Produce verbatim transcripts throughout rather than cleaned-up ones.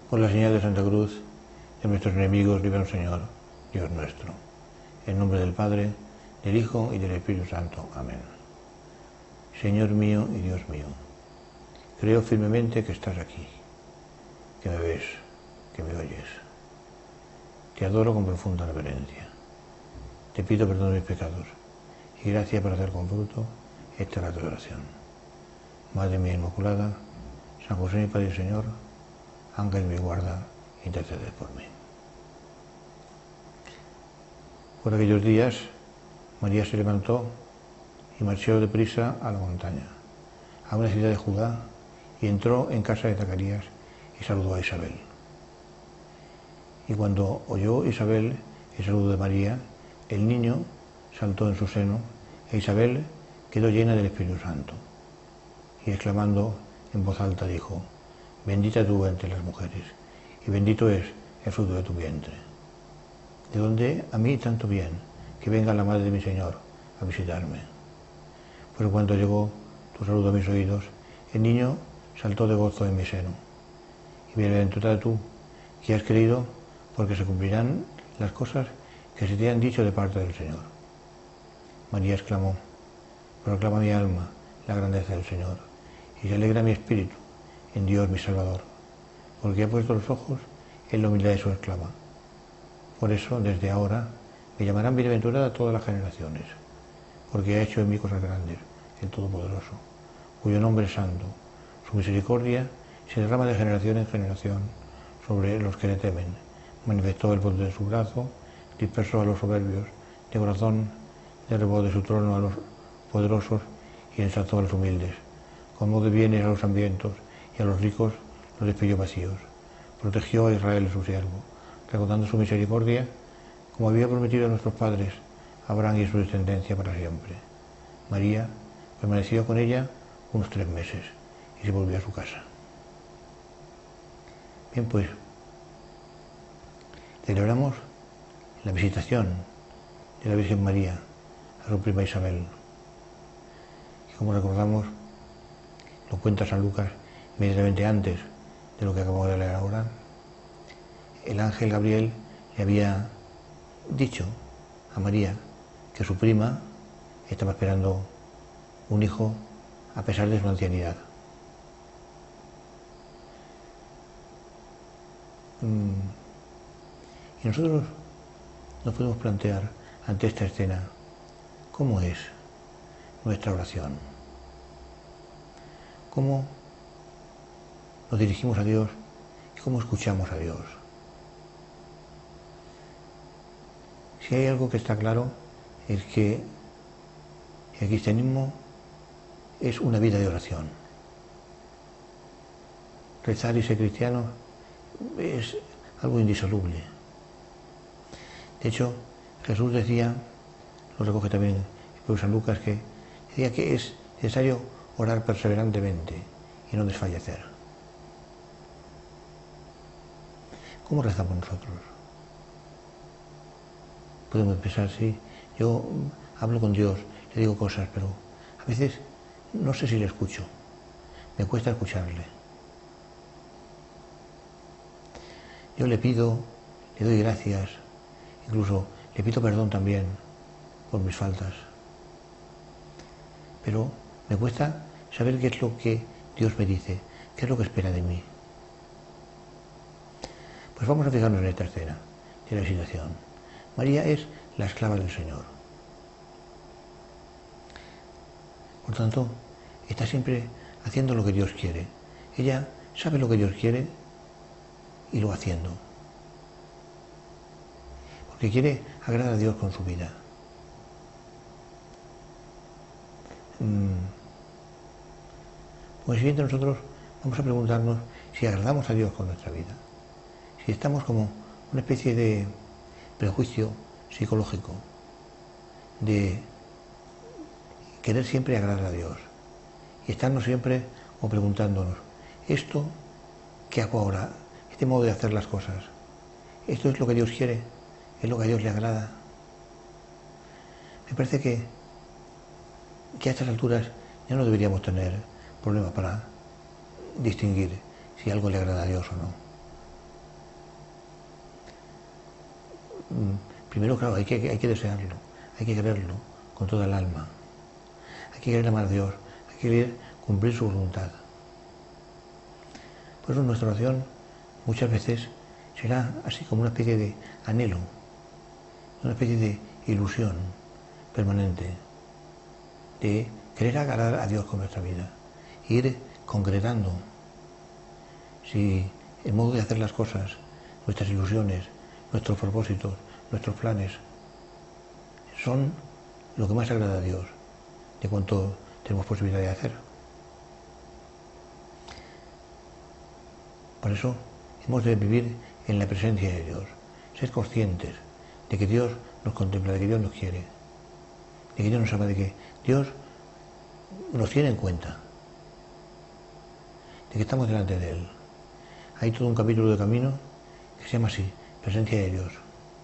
Por la señal de Santa Cruz, de nuestros enemigos, líbranos, Señor, Dios nuestro. En nombre del Padre, del Hijo y del Espíritu Santo. Amén. Señor mío y Dios mío, creo firmemente que estás aquí, que me ves, que me oyes. Te adoro con profunda reverencia. Te pido perdón de mis pecados y gracia para hacer con fruto esta rato de oración. Madre mía Inmaculada, San José mi Padre y Señor, ángel mi guarda, intercede por mí. Por aquellos días, María se levantó y marchó deprisa a la montaña, a una ciudad de Judá, y entró en casa de Zacarías y saludó a Isabel. Y cuando oyó Isabel el saludo de María, el niño saltó en su seno, e Isabel quedó llena del Espíritu Santo. Y exclamando en voz alta dijo: bendita tú entre las mujeres, y bendito es el fruto de tu vientre. ¿De dónde a mí tanto bien que venga la madre de mi Señor a visitarme? Pero cuando llegó tu saludo a mis oídos, el niño saltó de gozo en mi seno. Y bienaventurada tú, que has creído, porque se cumplirán las cosas que se te han dicho de parte del Señor. María exclamó: proclama mi alma la grandeza del Señor, y se alegra mi espíritu en Dios mi Salvador, porque ha puesto los ojos en la humildad de su esclava. Por eso, desde ahora, me llamarán bienaventurada todas las generaciones, porque ha hecho en mí cosas grandes, el Todopoderoso, cuyo nombre es santo. Su misericordia se derrama de generación en generación sobre los que le temen. Manifestó el poder de su brazo, dispersó a los soberbios de corazón, derribó de su trono a los poderosos y ensalzó a los humildes. Colmó de bienes a los hambrientos y a los ricos los despidió vacíos. Protegió a Israel su siervo, recordando su misericordia, como había prometido a nuestros padres, Abraham y su descendencia para siempre. María permaneció con ella unos tres meses y se volvió a su casa. Bien, pues, celebramos la visitación de la Virgen María a su prima Isabel. Y como recordamos, lo cuenta San Lucas inmediatamente antes de lo que acabamos de leer ahora. El ángel Gabriel le había dicho a María que su prima estaba esperando un hijo a pesar de su ancianidad. Y nosotros nos podemos plantear ante esta escena cómo es nuestra oración, cómo nos dirigimos a Dios y cómo escuchamos a Dios. Si hay algo que está claro es que el cristianismo es una vida de oración. Rezar y ser cristiano es algo indisoluble. De hecho, Jesús decía, lo recoge también el San Lucas, que decía que es necesario orar perseverantemente y no desfallecer. ¿Cómo rezamos nosotros? Podemos pensar, sí, yo hablo con Dios, le digo cosas, pero a veces no sé si le escucho, me cuesta escucharle. Yo le pido, le doy gracias, incluso le pido perdón también por mis faltas, pero me cuesta saber qué es lo que Dios me dice, qué es lo que espera de mí. Pues vamos a fijarnos en esta escena de la visitación. María es la esclava del Señor. Por tanto, está siempre haciendo lo que Dios quiere. Ella sabe lo que Dios quiere y lo va haciendo. Porque quiere agradar a Dios con su vida. Por consiguiente, nosotros vamos a preguntarnos si agradamos a Dios con nuestra vida. Si estamos como una especie de prejuicio psicológico de querer siempre agradar a Dios y estarnos siempre o preguntándonos, ¿esto qué hago ahora? Este modo de hacer las cosas, ¿esto es lo que Dios quiere? ¿Es lo que a Dios le agrada? Me parece que, que a estas alturas ya no deberíamos tener problemas para distinguir si algo le agrada a Dios o no. primero, claro, hay que, hay que desearlo, hay que quererlo con toda el alma, hay que querer amar a Dios, hay que querer cumplir su voluntad. Por eso nuestra oración muchas veces será así como una especie de anhelo, una especie de ilusión permanente, de querer agradar a Dios con nuestra vida, ir concretando si el modo de hacer las cosas, nuestras ilusiones, nuestros propósitos, nuestros planes, son lo que más agrada a Dios, de cuanto tenemos posibilidad de hacer. Por eso hemos de vivir en la presencia de Dios, ser conscientes de que Dios nos contempla, de que Dios nos quiere, de que Dios nos ama, de que Dios nos tiene en cuenta, de que estamos delante de Él. Hay todo un capítulo de camino que se llama así, presencia de Dios.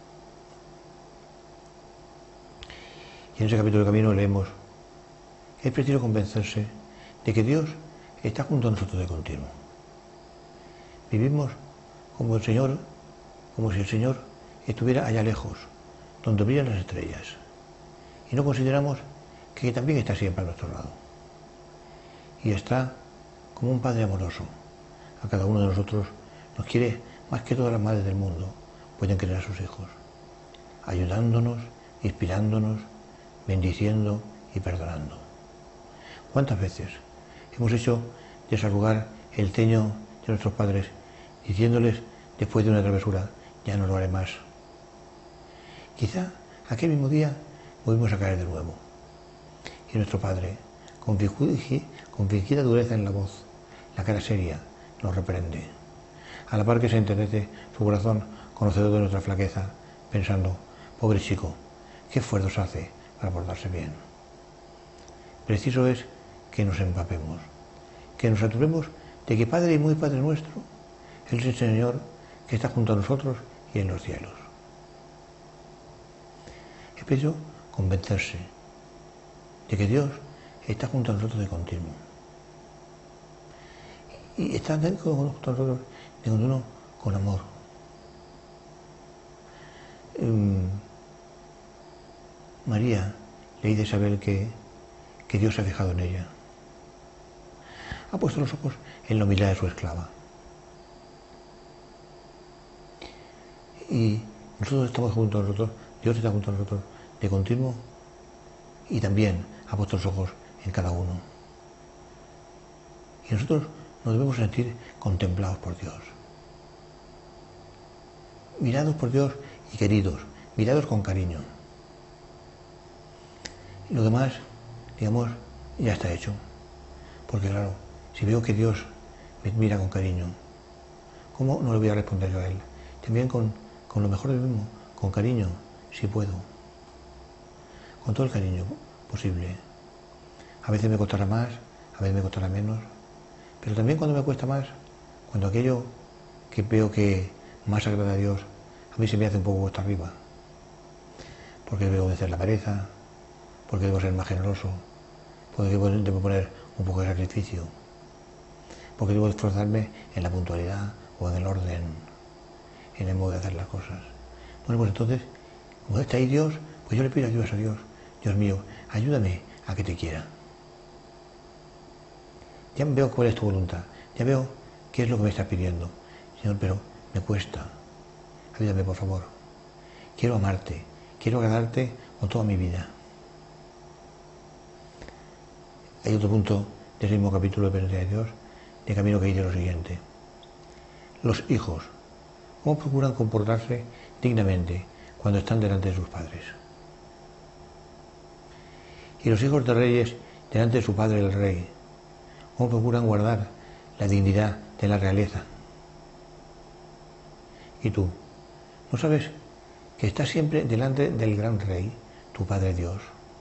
Y en ese capítulo de camino leemos: es preciso convencerse de que Dios está junto a nosotros de continuo. Vivimos como el Señor, como si el Señor estuviera allá lejos, donde brillan las estrellas, y no consideramos que también está siempre a nuestro lado. Y está como un Padre amoroso. A cada uno de nosotros nos quiere más que todas las madres del mundo pueden querer a sus hijos, ayudándonos, inspirándonos, bendiciendo y perdonando. ¿Cuántas veces hemos hecho desarrugar el ceño de nuestros padres diciéndoles después de una travesura: ya no lo haré más? Quizá aquel mismo día volvimos a caer de nuevo y nuestro padre, con fingida dureza en la voz, la cara seria, nos reprende, a la par que se enternece su corazón conocedor de nuestra flaqueza, pensando: pobre chico, qué esfuerzos hace para portarse bien. Preciso es que nos empapemos, que nos saturemos de que Padre y muy Padre nuestro, Él es el Señor que está junto a nosotros y en los cielos. Es preciso convencerse de que Dios está junto a nosotros de continuo. Y está junto a nosotros de continuo con amor. Um, María le dice a Isabel que, que Dios se ha fijado en ella. Ha puesto los ojos en la humildad de su esclava. Y nosotros estamos junto a nosotros, Dios está junto a nosotros de continuo, y también ha puesto los ojos en cada uno. Y nosotros nos debemos sentir contemplados por Dios, mirados por Dios y queridos, mirados con cariño. Y lo demás, digamos, ya está hecho. Porque claro, si veo que Dios me mira con cariño, ¿cómo no le voy a responder yo a Él? También con, con lo mejor de mí mismo, con cariño, si puedo. Con todo el cariño posible. A veces me costará más, a veces me costará menos, pero también cuando me cuesta más, cuando aquello que veo que más agrada a Dios, a mí se me hace un poco cuesta arriba. Porque debo vencer la pereza, porque debo ser más generoso, porque debo, debo poner un poco de sacrificio, porque debo esforzarme en la puntualidad o en el orden, en el modo de hacer las cosas. Bueno, pues entonces, como está ahí Dios, pues yo le pido ayuda a Dios. Dios mío, ayúdame a que te quiera. Ya veo cuál es tu voluntad, ya veo qué es lo que me estás pidiendo. Señor, pero me cuesta. Ayúdame, por favor. Quiero amarte, quiero agradarte con toda mi vida. Hay otro punto del mismo capítulo de Presencia de Dios, de camino, que dice lo siguiente: los hijos, ¿cómo procuran comportarse dignamente cuando están delante de sus padres? Y los hijos de reyes delante de su padre el rey, ¿cómo procuran guardar la dignidad de la realeza? Y tú, ¿no sabes que estás siempre delante del gran rey, tu Padre Dios?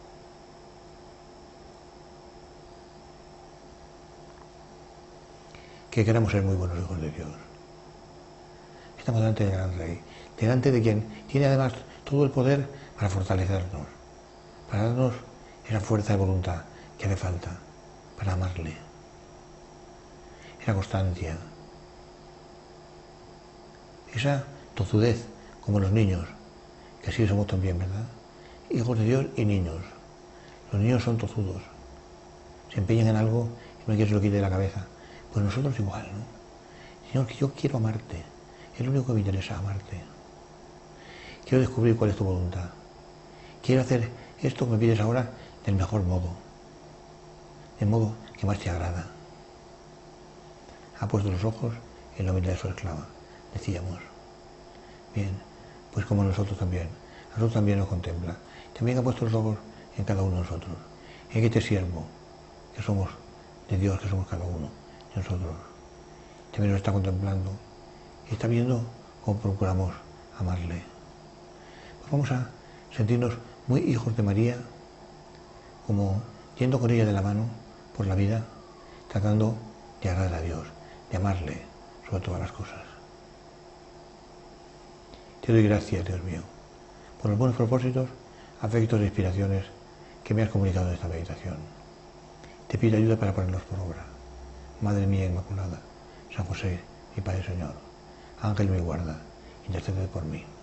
Que queramos ser muy buenos hijos de Dios. Estamos delante del gran rey, delante de quien tiene además todo el poder para fortalecernos, para darnos esa fuerza de voluntad que hace falta para amarle, esa constancia, esa tozudez como los niños, que así somos también, ¿verdad? Hijos de Dios y niños. Los niños son tozudos, se empeñan en algo y no quieren que se lo quite de la cabeza. Pues nosotros igual, ¿no? Señor, que yo quiero amarte, es lo único que me interesa, amarte. Quiero descubrir cuál es tu voluntad. Quiero hacer esto que me pides ahora del mejor modo, del modo que más te agrada. Ha puesto los ojos en la humildad de su esclava, decíamos. Bien, pues como nosotros también, a nosotros también nos contempla. También ha puesto los ojos en cada uno de nosotros, en este siervo, que somos de Dios, que somos cada uno de nosotros. También nos está contemplando y está viendo cómo procuramos amarle. Pues vamos a sentirnos muy hijos de María, como yendo con ella de la mano por la vida, tratando de agradar a Dios, de amarle sobre todas las cosas. Te doy gracias, Dios mío, por los buenos propósitos, afectos e inspiraciones que me has comunicado en esta meditación. Te pido ayuda para ponerlos por obra. Madre mía Inmaculada, San José, mi Padre Señor, Ángel mi guarda, intercede por mí.